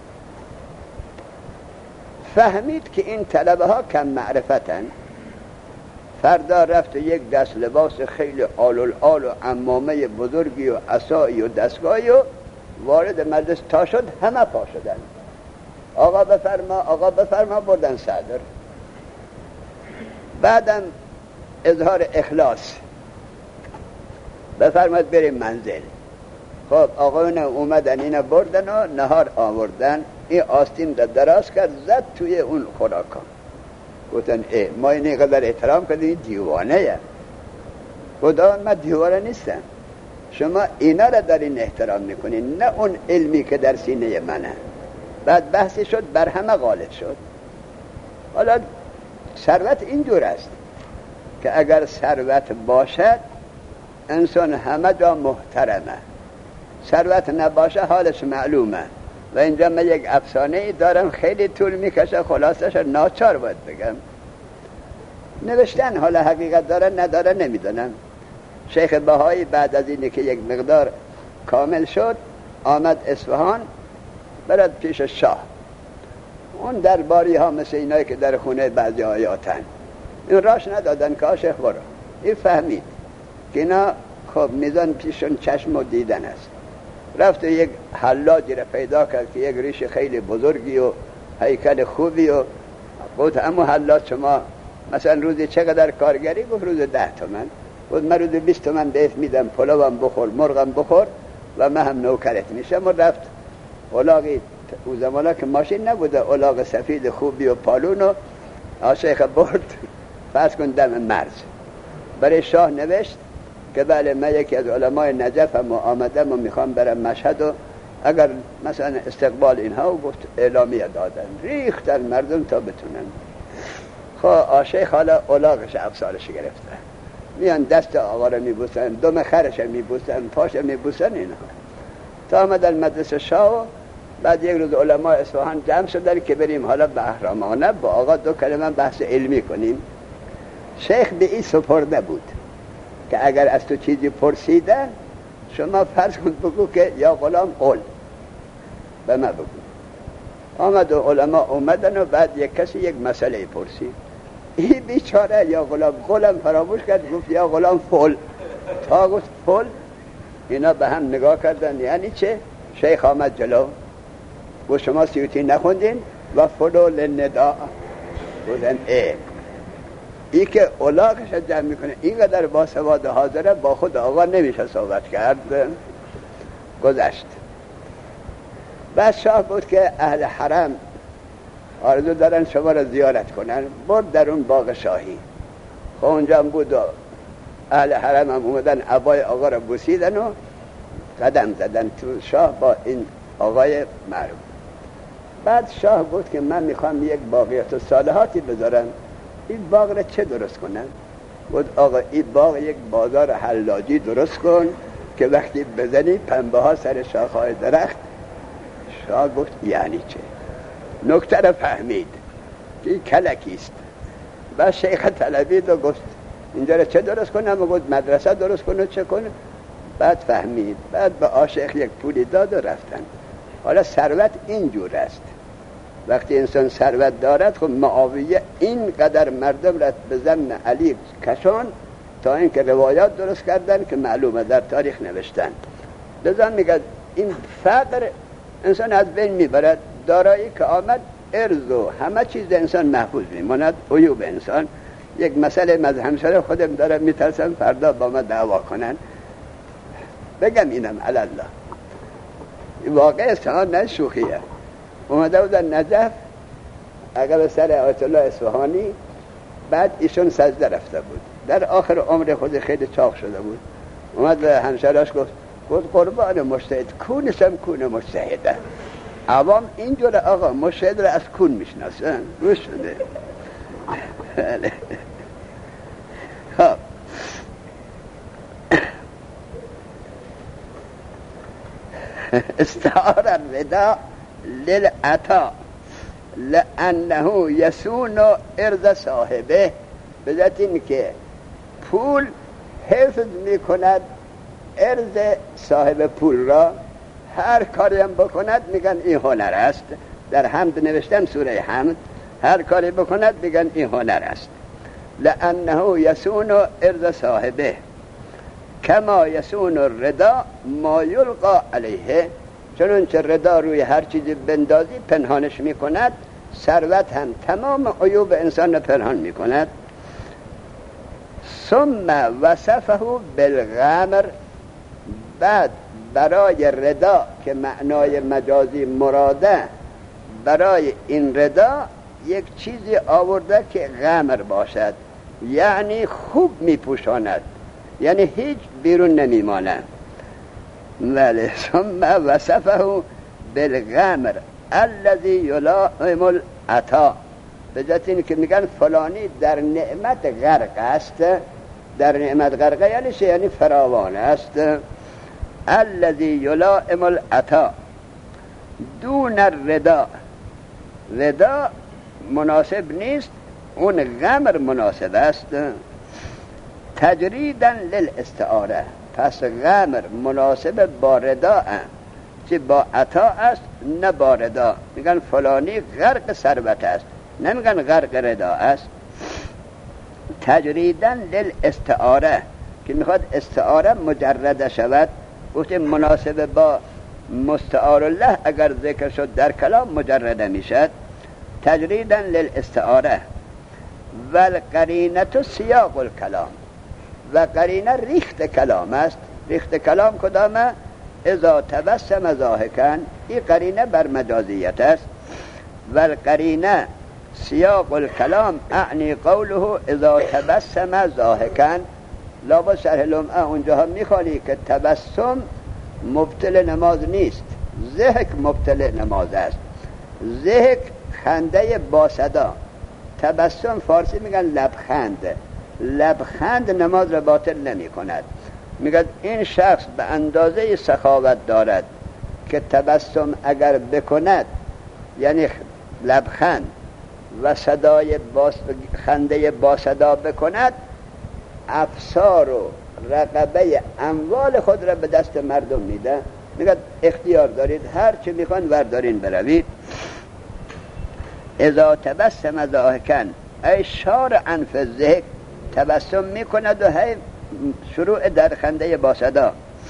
فهمید که این طلبه ها کم معرفتن. فردا رفت و یک دست لباس خیلی آل الآل و عمامه بزرگی و عصایی و دستگاهی و وارد مدرسه تا شد، همه پا شدن. آقا بفرما، آقا بفرما، بردن صدر. بعدم اظهار اخلاص، بفرماد بریم منزل. خب آقایون اومدن، اینا بردن و نهار آوردن. این آستین در دراز کرد، زد توی اون خوراکا. گفتن ای ما اینه قدر احترام کردیم، دیوانه یه. خدا من دیوانه نیستم، شما اینا را دارین احترام میکنین، نه اون علمی که در سینه منه. بعد بحثی شد، بر همه غالب شد. حالا ثروت اینجور است که اگر ثروت باشد انسان همه جا محترمه، ثروت نباشه حالش معلومه. و اینجا من یک افسانه ای دارم خیلی طول میکشه، خلاصش ناچار باید بگم. نوشتن، حالا حقیقت داره نداره نمیدونم. شیخ بهایی بعد از اینی که یک مقدار کامل شد آمد اصفهان، برد پیش شاه. اون درباری ها مثل اینایی که در خونه بعضی آیاتن، این راش ندادن که شیخ برو. این فهمید که اینا خب میزان پیشون چشم و دیدن است. رفت و یک حلاجی را پیدا کرد که یک ریش خیلی بزرگی و هیکل خوبی، و گفت اما حلاج شما مثلا روزی چقدر کارگری؟ گفت روز ده تومن. گفت من روز بیست تومن بهت میدم، پلوام بخور، مرغم بخور و من هم نوکرت میشم. و رفت الاغی، او زمانا که ماشین نبوده، الاغ سفید خوبی و پالون و آشیخ برد فرض کن دم مرز. برای شاه نوشت که بله من یکی از علمای نجفم و آمدم و میخوام برم مشهد و اگر مثلا استقبال اینها، و گفت اعلامیه دادن، ریختن مردم تا بتونن. خب آشیخ حالا الاغش افسارش گرفته، میان دست آقا رو میبوسن، دم خرش میبوسن، پاش میبوسن اینها. تا آمدن مدرسه شاه. بعد یک روز علماء اصفهان جمع شدن که بریم حالا بهرامانه با آقا دو کلمه بحث علمی کنیم. شیخ به این سپرده بود که اگر از تو چیزی پرسیدن شما فرض کن بگو که یا غلام قل به من بگو. آمد و علما اومدن و بعد یک کسی یک مسئله پرسید، این بیچاره یا غلام قلم فراموش کرد، گفت یا غلام فل. تا گفت فل اینا به هم نگاه کردن یعنی چه؟ شیخ آمد جلو گفت شما سیوطی نخوندین و فلو لندا. گفتن ای ای که اولاقش جمع میکنه اینقدر با سواد حاضره با خود آقا نمیشه صحبت کرد. گذشت. بعد شاه بود که اهل حرم آرزو دارن شما را زیارت کنن، برد در اون باغ شاهی. خب اونجا بود و اهل حرم هم اومدن عبای آقا را بوسیدن و قدم زدن تو. شاه با این آقای معروف. بعد شاه گفت که من میخوام یک باقیات و صالحاتی بذارم، این باغ را چه درست کنم؟ گفت آقا این باغ یک بازار حلاجی درست کن که وقتی بزنی پنبه ها سر شاخهای درخت. شاه گفت یعنی چه؟ نکته را فهمید که این کلکیست. بعد شیخ طلبید و گفت اینجا را چه درست کنم؟ و گفت مدرسه درست کنه چه کنه؟ بعد فهمید. بعد به آشیخ یک پولی داد و رفتن. حالا ثروت اینجور است، وقتی انسان ثروت دارد خب معاویه اینقدر مردم را به ضمن علی کشان تا اینکه روایات درست کردن که معلومه در تاریخ نوشتن. لذا میگه این فقر انسان از بین میبرد، دارایی که آمد ارز و همه چیز انسان محفوظ میماند. عیوب انسان یک مسئله از همسر خودم دارم میترسم فردا با ما دعوا کنن، بگم اینم الله واقع است ها، نه شوخیه. اومده بودن نجف عقب سر آیت الله اصفهانی، بعد ایشون سجده رفته بود، در آخر عمر خود خیلی چاق شده بود. اومد به همسراش گفت گفت قربان مجتهد کونشم کون مجتهده. عوام اینجور آقا مجتهد را از کون میشناسن. روش شده. خب استعار الردا للعطا لانه یسون ارض صاحبه، به ذات این که پول حفظ میکند ارض صاحب پول را. هر کاری هم بکند میگن این هنر است. در حمد نوشتم سوره حمد، هر کاری بکند میگن این هنر است. لانه یسون ارض صاحبه کما یسون الردا ما یلقا علیه، چنانچه ردا روی هر چیزی بندازی پنهانش میکند، ثروت هم تمام عیوب انسان پنهان میکند. ثم وصفه بالغمر، بعد برای ردا که معنای مجازی مراده، برای این ردا یک چیزی آورده که غمر باشد، یعنی خوب میپوشاند، یعنی هیچ بیرون نمیماند. ولی ثم وصفه بالغمر الذي يلائم العطا، به جهت این که میگن فلانی در نعمت غرق است. در نعمت غرق یعنی چه؟ یعنی فراوان است. الذي يلائم العطا دون الردا، ردا مناسب نیست، اون غمر مناسب است. تجریدا للاستعاره، پس غمر مناسب با ردا چه با عطا است نه با ردا. میگن فلانی غرق ثروت است، نمیگن غرق ردا است. تجریدا للاستعاره که میخواد استعاره مجرد شود، گفت مناسب با مستعار الله اگر ذکر شد در کلام مجرد میشد. تجریدا للاستعاره والقرینه سیاق الکلام، و قرینه ریخت کلام است. ریخت کلام کدامه؟ اذا تبسم ضاحکا، این قرینه بر مجازیت است. والقرینه سیاق الکلام اعنی قوله اذا تبسم ضاحکا. لابد شرح لمعه اونجا میخوانی که تبسم مبطل نماز نیست، ضحک مبطل نماز است. ضحک خنده با صدا، تبسم فارسی میگن لبخند. لبخند نماز را باطل نمی کند. میگن این شخص به اندازه سخاوت دارد که تبسم اگر بکند، یعنی لبخند و صدای باس خنده با صدا بکند، افسار و رقبه اموال خود را به دست مردم میده، میگه اختیار دارید، هر چی میخوان وردارین بروید. اذا تبسم ضاحکا ای شار انف الضحک، تبسم میکند و هی شروع در خنده با صدا.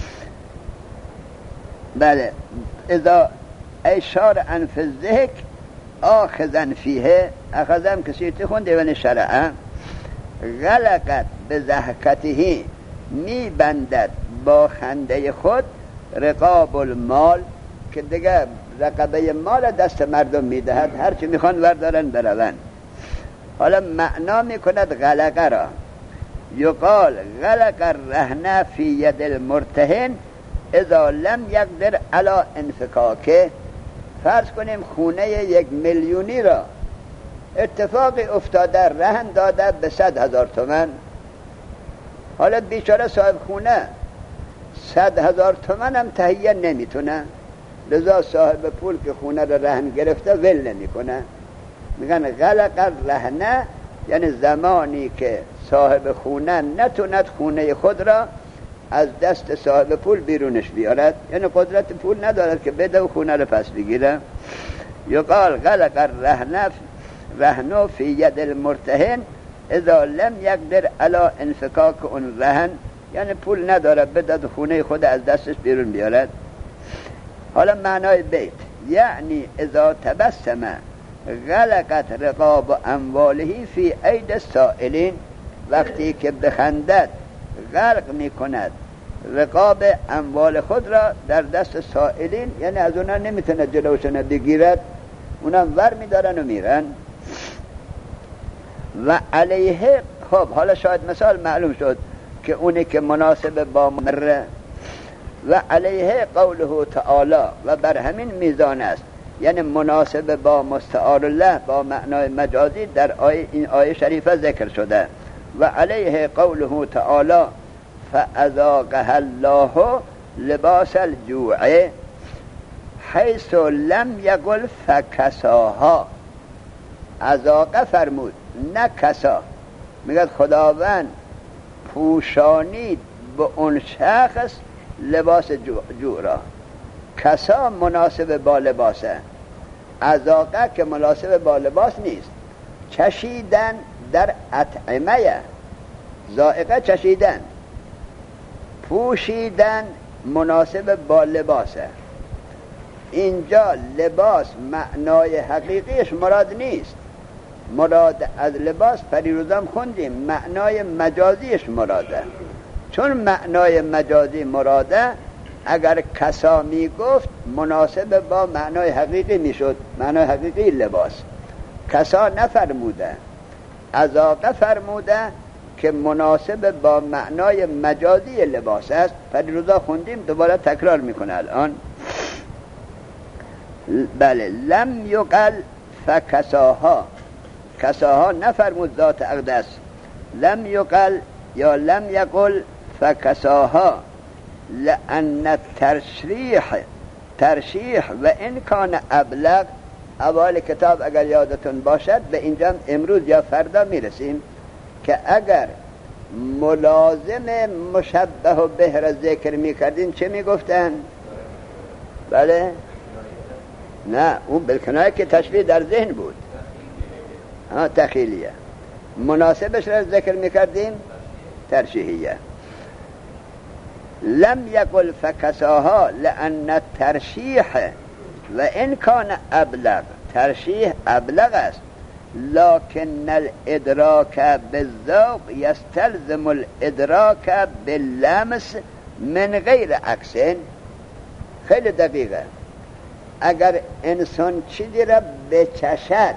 بله، اذا ای شار انف الضحک آخذا فیه، اخذم کسی خونده و نشرعه، غلقت به ضحکته میبندد با خنده خود رقاب المال، که دیگه رقبه مال دست مردم میدهد، هر چی میخوان وردارن بروند. حالا معنا میکند غلقه را، یقال غلق الرهن فی ید المرتهن اذا لم یقدر علی انفکاکه. فرض کنیم خونه یک میلیونی را اتفاقی افتاده رهن داده به صد هزار تومن. حالا بیچاره صاحب خونه صد هزار تومن هم تهیه نمیتونه، لذا صاحب پول که خونه را رهن گرفته ول نمیکنه. میگن غلق الرهن، یعنی زمانی که صاحب خونه نتوند خونه خود را از دست صاحب پول بیرونش بیارد، یعنی قدرت پول ندارد که بده و خونه را پس بگیره. یقال غلق الرهن رهن فی ید المرتهن اذا لم یقدر علی انفکاک اون رهن، یعنی پول نداره بده خونه خود از دستش بیرون بیارد. حالا معنای بیت یعنی اذا تبسم غلقت رقاب امواله فی اید السائلین، وقتی که بخندد غرق میکند رقاب اموال خود را در دست سائلین، یعنی از اونا نمیتونه جلوشون بگیرد، اونا ور میدارن و میرن. و علیه، خب حالا شاید مثال معلوم شد که اونی که مناسب با مره. و علیه قوله تعالی، و بر همین میزان است، یعنی مناسب با مستعار الله با معنای مجازی در آیه این آیه شریفه ذکر شده. و علیه قوله تعالی فاذاقها الله لباس الجوع حیث لم یقل فکساها. اذاقه فرمود نه کسا، میگه خداوند پوشانید به اون شخص لباس جوع را. کسا مناسب با لباسه، اذاقه که مناسب با لباس نیست. چشیدن در اطعمه، ذائقه چشیدن. پوشیدن مناسب با لباسه. اینجا لباس معنای حقیقیش مراد نیست، مراد از لباس پریروزم خوندیم معنای مجازیش مراده. چون معنای مجازی مراده، اگر کسا می گفت مناسب با معنای حقیقی می شد، معنای حقیقی لباس. کسا نفرموده، اذاقه فرموده که مناسب با معنای مجازی لباس است. پریروزا خوندیم، دوباره تکرار میکنه الان. بله، لم یقل فکساها، کساها نفرمود ذات اقدس. لم یقل یا لم یقل فکساها لأن الترشیح ترشیح و این کان ابلغ. اول کتاب اگر یادتون باشد به اینجا امروز یا فردا میرسیم که اگر ملازم مشبه و به را ذکر میکردین چه میگفتن؟ بله؟ نه، اون بالکنایه که تشبیه در ذهن بود، ها تخیلیه. مناسبش را ذکر میکردیم ترشیحیه. لم یقل فکساها لأن الترشیح و این کان ابلغ، ترشیح ابلغ است، لكن الادراک بالذوق یستلزم الادراک باللمس من غیر عکس. خیلی دقیقه. اگر انسان چیزی را بچشد،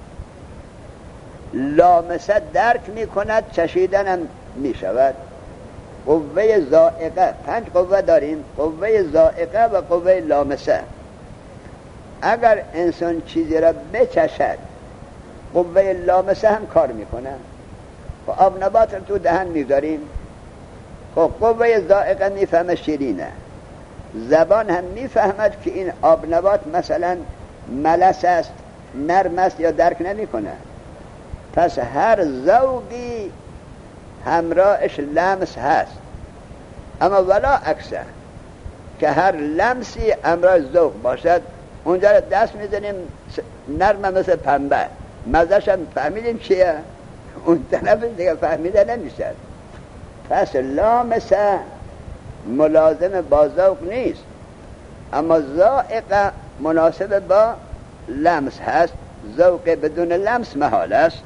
لامسه درک می کند، چشیدن هم می شود. قوه ذائقه، پنج قوه داریم، قوه ذائقه و قوه لامسه. اگر انسان چیزی را بچشد، قوه لامسه هم کار میکنه. و آب نبات رو تو دهن میذاریم، خب قوه ذائقه میفهمه شیرینه، زبان هم میفهمد که این آب نبات مثلا ملس است، نرم است یا درک نمیکنه. پس هر ذوقی همراهش لمس هست. اما ولا عکسه که هر لمسی امرای ذوق باشد. اونجا رو دست میزنیم نرمه مثل پنبه، مزهش هم فهمیدیم چیه، اون طرف دیگه فهمیده نمیشه. پس لامسه ملازم با ذوق نیست، اما ذائقه مناسب با لمس هست. ذوق بدون لمس محال است.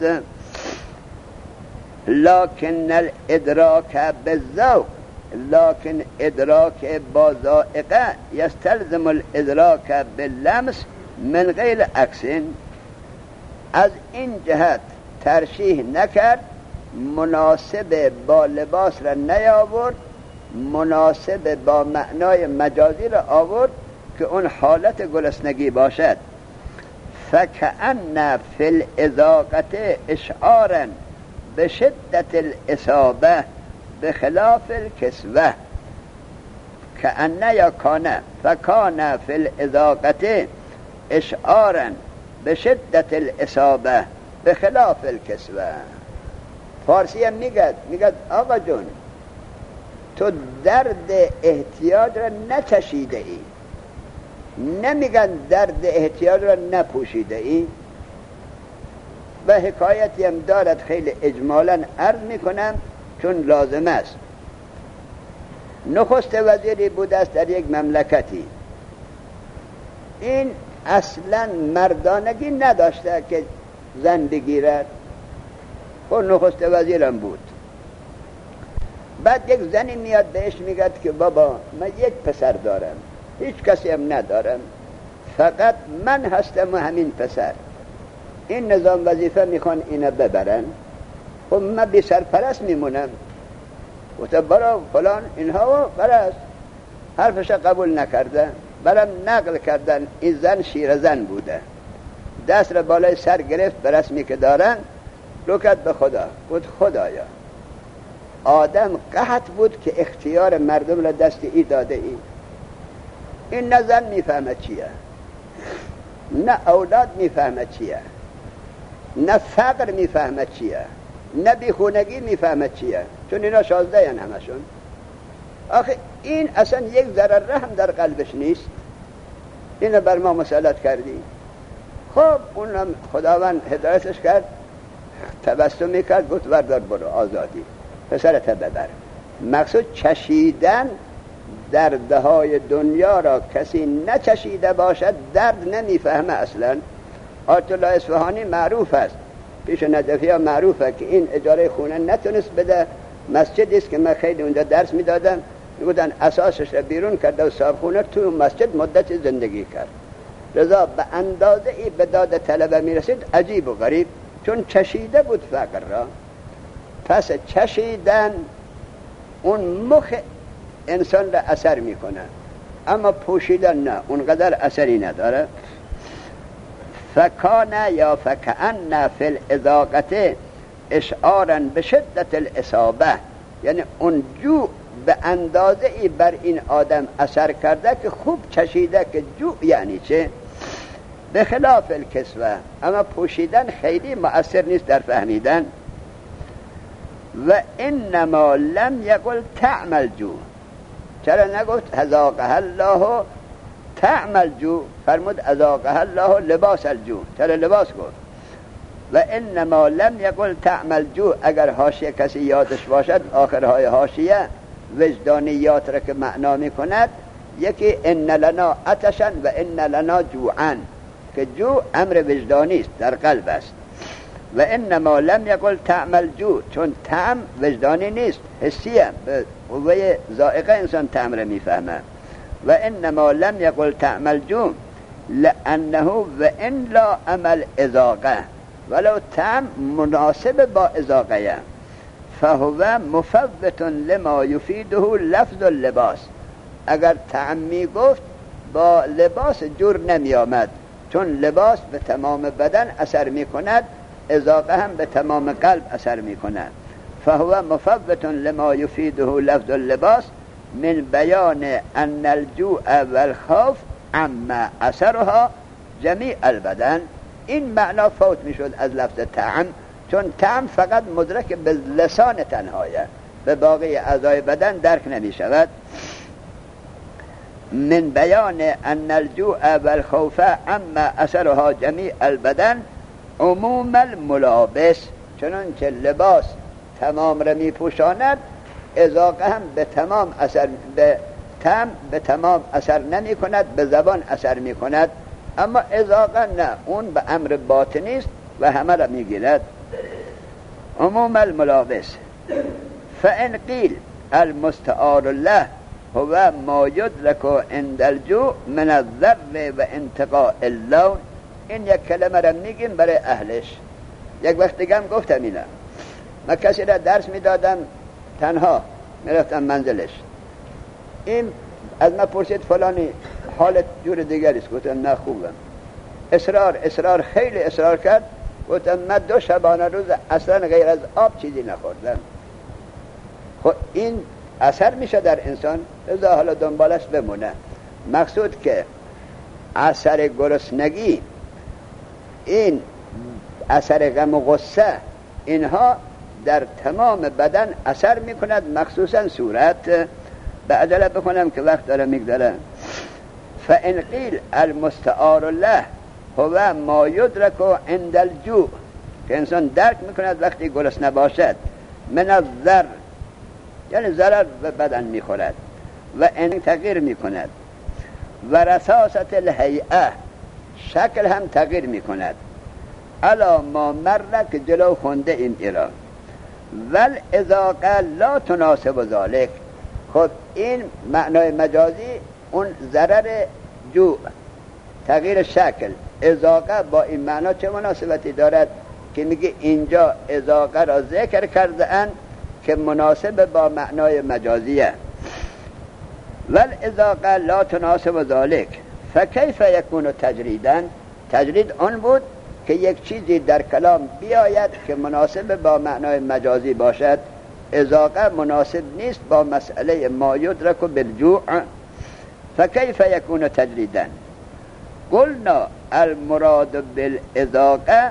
لکن الادراک بالذوق، لکن ادراک با ذائقه یستلزم الادراک باللمس من غیر عکس. از این جهت ترشیح نکرد، مناسب با لباس را نیاورد، مناسب با معنای مجازی را آورد که اون حالت گرسنگی باشد. فکأن فی الاذاقه اشعارا بشدت الاصابه بخلاف الکسوه. کأن یا کانه، فکان فی الاذاقه اشعارا بشدت الاصابه بخلاف الکسوه. فارسی هم میگد میگد آقا جون تو درد احتیاج را نچشیده ای، نمیگن درد احتیاج را نپوشیده ای. و حکایتی هم دارد خیلی اجمالا عرض میکنم چون لازم است. نخست وزیری بود است در یک مملکتی، این اصلا مردانگی نداشته که زن بگیرد، خب نخست وزیرم بود. بعد یک زنی میاد بهش میگه که بابا من یک پسر دارم، هیچ کسی هم ندارم، فقط من هستم و همین پسر، این نظام وظیفه میخوان اینو ببرن، خب من بی سرپرست میمونم. و تو برا فلان اینها و پرست. حرفش قبول نکرده، برام نقل کردن این زن شیر زن بوده، دست را بالای سر گرفت به رسمی که دارن، رو کرد به خدا، گفت خدایا آدم قحط بود که اختیار مردم را دست ای داده ای. این نه زن میفهمه چیه، نه اولاد میفهمه چیه، نه فقر میفهمه چیه، نه بیخونگی میفهمه چیه، چون اینا شازده یعن همشون. آخه این اصلا یک ذره رحم در قلبش نیست، اینو بر ما مسلط کردی. خب اونم خداوند هدایتش کرد، تبسم میکرد، گفت وردار برو آزادی، پسرت ببر. مقصود چشیدن دردهای دنیا را کسی نچشیده باشد درد نمیفهمه اصلا. آیت الله اصفهانی معروف است، پیش نجفی ها معروفه که این اجاره خونه نتونست بده. مسجدی است که من خیلی اونجا درس میدادم، میگفتن اساسش را بیرون کرده و صاحب خونه تو مسجد مدت زندگی کرد. رضا به اندازه ای به داد طلبه میرسید عجیب و غریب، چون چشیده بود فقر را. پس چشیدن اون مخ انسان را اثر میکنه، اما پوشیدن نه، اونقدر اثری نداره. فکانه یا فکأن فی الاذاقه اشعارا بشدت الاصابه، یعنی اون جو به اندازه ای بر این آدم اثر کرده که خوب چشیده که جو یعنی چه. به خلاف الکسوه، اما پوشیدن خیلی مؤثر نیست در فهمیدن. و انما لم یقل طعم الجو، چرا نگفت اذاقها الله طعم الجو، فرمود اذاقها الله لباس الجو، چرا لباس گفت؟ و انما لم یقل طعم الجو، اگر حاشیه کسی یادش باشد آخرهای حاشیه وجدانیات را که معنا می کند، یکی ان لنا عطشا و ان لنا جوعا، که جو امر وجدانی است، در قلب است. و انما لم یقل طعم الجو، چون طعم وجدانی نیست، حسیه، به قوه ذائقه انسان طعم را میفهمه. و انما لم یقل طعم الجو لانه و ان لا عمل اذاقه، ولو طعم مناسب با اذاقه، فهو مفوت لما یفیده لفظ اللباس. اگر طعم می گفت با لباس جور نمی آمد، چون لباس به تمام بدن اثر می کند، اذاقه هم به تمام قلب اثر می کند. فهو مفوت لما یفیده لفظ اللباس من بیان ان الجوع والخوف اما اثرها جمیع البدن. این معنا فوت می شد از لفظ طعم، چون طعم فقط مدرک به لسان تنهایه، به باقی اعضای بدن درک نمی شود. من بیان ان الجوع والخوف اما اثرها جمیع البدن عموم الملابس، چنانچه لباس تمام را می پوشاند، اذاقه هم به تمام اثر به تم به تمام اثر نمی کند، به زبان اثر می کند، اما اذاقه نه، اون به امر باطنی است و همه را می گیرد. عموم الملابس. فان قیل المستعار له هو ما یدرک عند الجوع من الذر و انتقاء اللون. این یک کلمه را میگیم برای اهلش. یک وقت دیگه هم گفتم اینا، من کسی را درس میدادم تنها، میرفتم منزلش، این از من پرسید فلانی حالت جور دیگری است، گفتم نه خوبم. اصرار اصرار خیلی اصرار کرد، گفتم من دو شبانه روز اصلا غیر از آب چیزی نخوردم. خب این اثر میشه در انسان، ازا حالا دنبالش بمونه. مقصود که اثر گرسنگی، این اثر غم و غصه، اینها در تمام بدن اثر میکند، مخصوصا صورت. به عجله بکنم که وقت داره میگذره. فان قیل المستعار له هو ما یدرک عند الجوع، که انسان درک میکند وقتی گرسنه باشد، من الضر، یعنی ضرر به بدن میخورد، و ان تغییر میکند، و رصاصت الهیئه، شکل هم تغییر میکند، الا ما مره که جلو خونده این ایران، ول اذاقه لا تناسب ذالک. خب این معنای مجازی اون ضرر جوع، تغییر شکل. اذاقه با این معنا چه مناسبتی دارد که میگه اینجا اذاقه را ذکر کرده اند که مناسب با معنای مجازیه. ول اذاقه لا تناسب ذالک فکیف یکون تجریدا. تجرید آن بود که یک چیزی در کلام بیاید که مناسب با معنای مجازی باشد. اذاقه مناسب نیست با مسئله ما یدرک بالجوع، فکیف یکون تجریدا. قلنا المراد بالاذاقه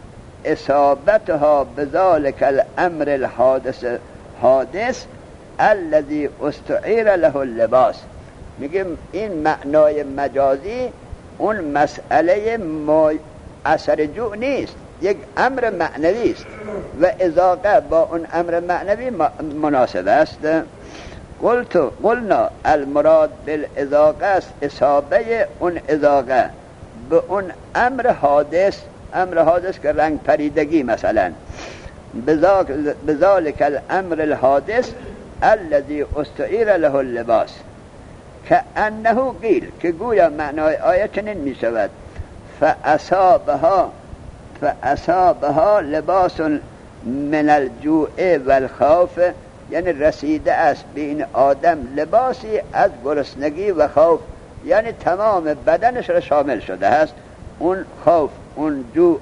اصابتها بذلك الامر الحادث حادث الذي استعیر له اللباس. میگیم این معنای مجازی اون مسئله ما اثر جوع نیست، یک امر معنوی است و اذاقه با اون امر معنوی مناسب است. قلت قلنا المراد بالاذاقه است اصابه اون اذاقه به اون امر حادث، امر حادث که رنگ پریدگی مثلا، بذالک الامر الحادث الذي استعیر له اللباس، که انه قیل، که گویا معنای آیه چنین می شود، فاصابها فاصابها لباس من الجوع والخوف، یعنی رسیده است به این آدم لباسی از گرسنگی و خوف، یعنی تمام بدنش را شامل شده است اون خوف، اون جوع.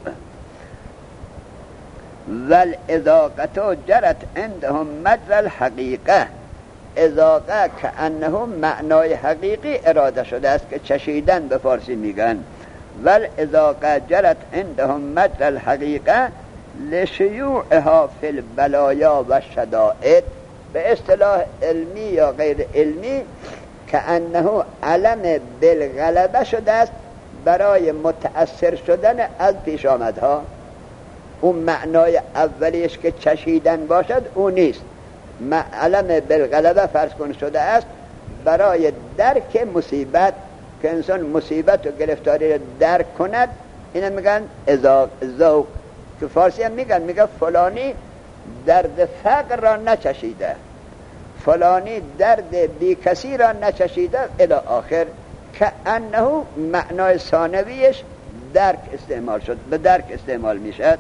والاذاقه جرت عندهم مجرى الحقیقه. اذاقه که انه معنای حقیقی اراده شده است که چشیدن به فارسی میگن. والاذاقه جرت عندهم مجرى الحقیقه لشیوعها فی البلایا و الشدائد. به اصطلاح علمی یا غیر علمی که انه علم بالغلبه شده است برای متأثر شدن از پیش آمدها. اون معنای اولیش که چشیدن باشد اون نیست. علم بالغلبه فرض کن شده است برای درک مصیبت، که انسان مصیبت و گرفتاری را درک کند. اینا میگن ذوق، که فارسی هم میگن، میگن فلانی درد فقر را نچشیده، فلانی درد بی کسی را نچشیده الی آخر، که انه معنای ثانویش درک استعمال شد، به درک استعمال میشد.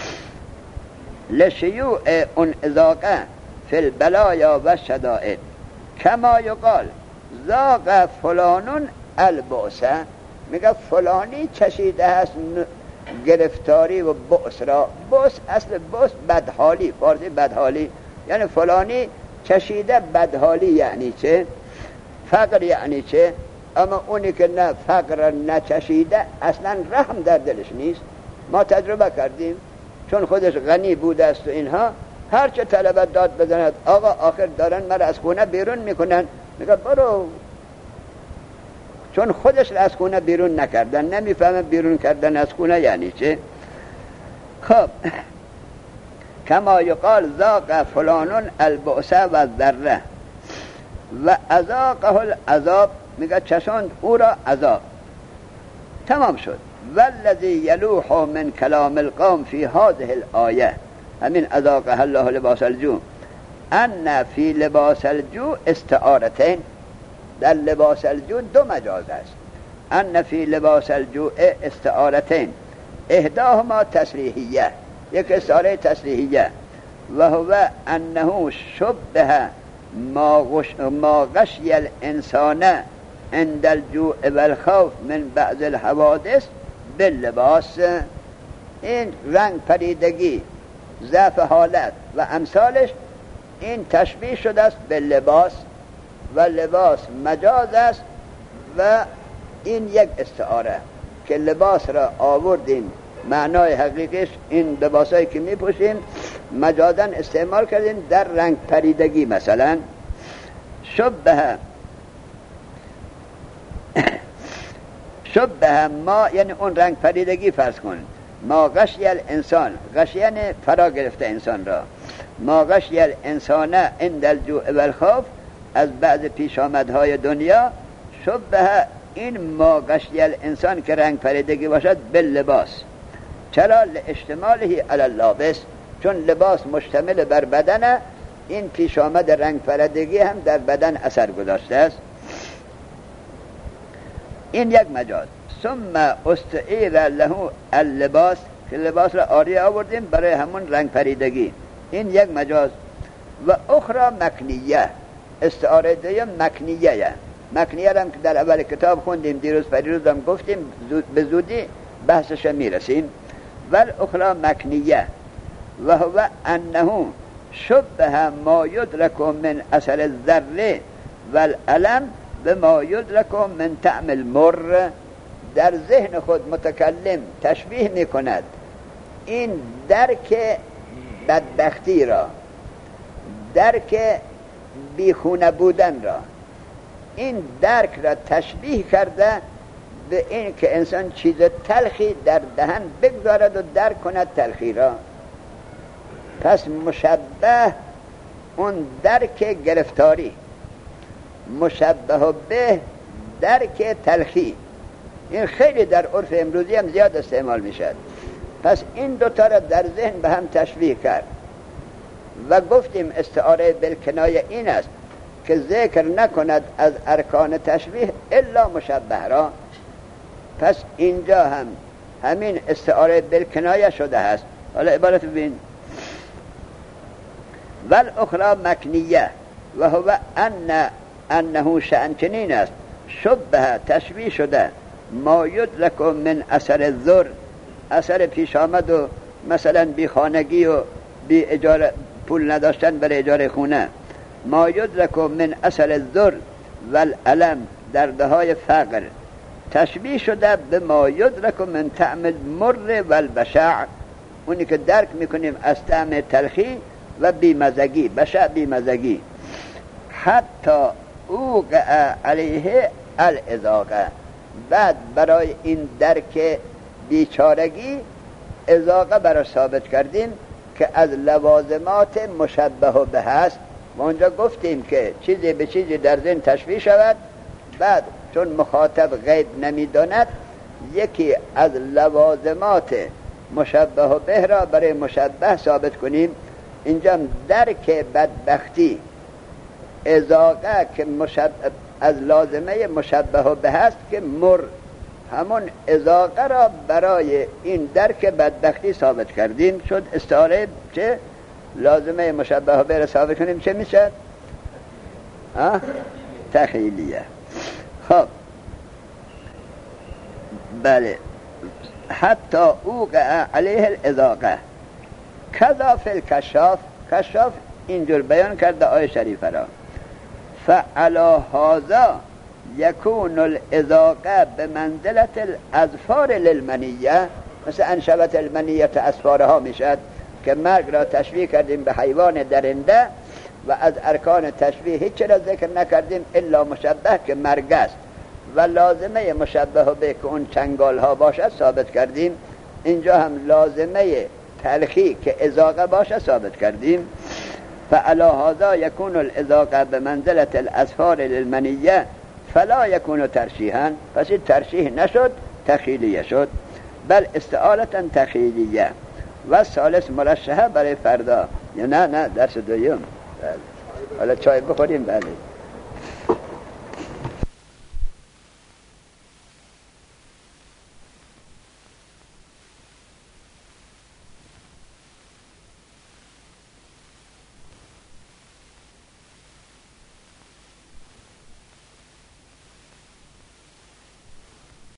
لشیوع اون اذاقه فی البلایا و شدائد، کما یقال ذاق فلانون البؤسه. میگه فلانی چشیده است گرفتاری و بؤس را. بؤس اصل بؤس بدحالی، فارسی بدحالی، یعنی فلانی چشیده بدحالی. یعنی چه؟ فقر یعنی چه؟ اما اونی که نه فقر نچشیده اصلا رحم در دلش نیست. ما تجربه کردیم، چون خودش غنی بوده است و اینها، هر چه طلبت داد بزند آقا آخر دارن مرا از خونه بیرون میکنن، میگه برو، چون خودش را از خونه بیرون نکردن، نمیفهمه بیرون کردن از خونه یعنی چه. خب کما یقال ذاق فلان البؤس و الضره و اذاقه العذاب، میگه چشاند او را عذاب. تمام شد. والذی یلوح من کلام القوم فی هذه الآیه، همین اذاقه الله لباس الجوع، ان فی لباس الجوع استعارتین، در لباس الجوع دو مجاز است. ان فی لباس الجوع استعارتین، احداهما تصریحیه، یک استعاره تصریحیه، و هو انه شبه ما, غش ما غشی الانسان عند الجوع والخوف من بعض الحوادث باللباس. این رنگ پریدگی، ضعف حالت و امثالش، این تشبیه شده است به لباس و لباس مجاز است و این یک استعاره که لباس را آوردیم معنای حقیقیش این لباسایی که می پوشیم مجازاً استعمال کردیم در رنگ پریدگی. مثلا شبه شبه ما یعنی اون رنگ پریدگی فرض کن، ما غشی الانسان، غشی یعنی فرا گرفته انسان را، ما غشی الانسان عند الجوع والخوف، از بعض پیش آمدهای دنیا، شبه این ما غشی الانسان که رنگ پریدگی باشد باللباس. چرا؟ لاشتماله علی اللابس، چون لباس مشتمل بر بدن، این پیش آمد رنگ پریدگی هم در بدن اثر گذاشته است. این یک مجاز. ثم استعیر له اللباس، که لباس را آری آوردیم برای همون رنگ پریدگی، این یک مجاز. و اخرى مکنیه، استعاره دویم مکنیه. مکنیه هم که در اول کتاب خوندیم، دیروز پریروز هم گفتیم، زود به زودی بحثش میرسیم. ول اخرى مکنیه و هو انه شبه ما یدرک من اثر الذره والعلم به ما یدرک من طعم المر. در ذهن خود متکلم تشبیه می کند این درک بدبختی را، درک بیخونه بودن را، این درک را تشبیه کرده به این که انسان چیز تلخی در دهن بگذارد و درک کند تلخی را. پس مشبه اون درک گرفتاری، مشبه به درک تلخی، این خیلی در عرف امروزی هم زیاد استعمال می شد. پس این دوتا را در ذهن به هم تشبیه کرد و گفتیم استعاره بالکنایه این است که ذکر نکند از ارکان تشبیه الا مشبه را. پس اینجا هم همین استعاره بالکنایه شده است. حالا عبارت ببین. والاخرى مکنیه و هو ان انه شأن چنین است، شبه تشبیه شده ما یدرک من اثر الذر، اثر پیش آمد و مثلا بی خانگی و بی اجاره، پول نداشتن برای اجاره خونه، ما یدرک من اثر الذر والعلم، دردهای فقر، تشبیه شده به ما یدرک من طعم المر والبشع، اونی که درک میکنیم از طعم تلخی و بیمزگی، بشع بیمزگی. حتی اوقع علیه الاذاقه، بعد برای این درک بیچارگی اذاقه برای ثابت کردیم که از لوازمات مشبه به هست. ما اونجا گفتیم که چیزی به چیزی در ذهن تشبیه شود، بعد چون مخاطب غیب نمیداند یکی از لوازمات مشبه به را برای مشبه ثابت کنیم. اینجا درک بدبختی اذاقه که مشبه از لازمه مشبه به هست که مر، همون اذاقه را برای این درک بدبختی ثابت کردیم. شد استعاره چه؟ لازمه مشبه به را ثابت کنیم چه میشه؟ تخیلیه. خب بله. حتی اوقع علیه الاذاقه کذا فی الکشاف، کشاف اینجور بیان کرده آیه شریفه را، فعلا هذا یکون الاذاقه به منزلت الاظفار للمنیه، مثل انشبت المنیت اصفارها میشد که مرگ را تشبیه کردیم به حیوان درنده و از ارکان تشبیه هیچ را ذکر نکردیم الا مشبه که مرگ است و لازمه مشبه به که اون چنگال ها باشد ثابت کردیم. اینجا هم لازمه تلخی که ازاقه باشه ثابت کردیم. فعلی هذا یکون الازاقه به منزلة الاسفار للمنیه فلا یکون ترشیحا، پس این ترشیح نشد، تخیلیه شد، بل استعالتا تخیلیه. و ثالث مرشحه برای فردا. یا نه نه درس دویم. حالا چای بخوریم. بله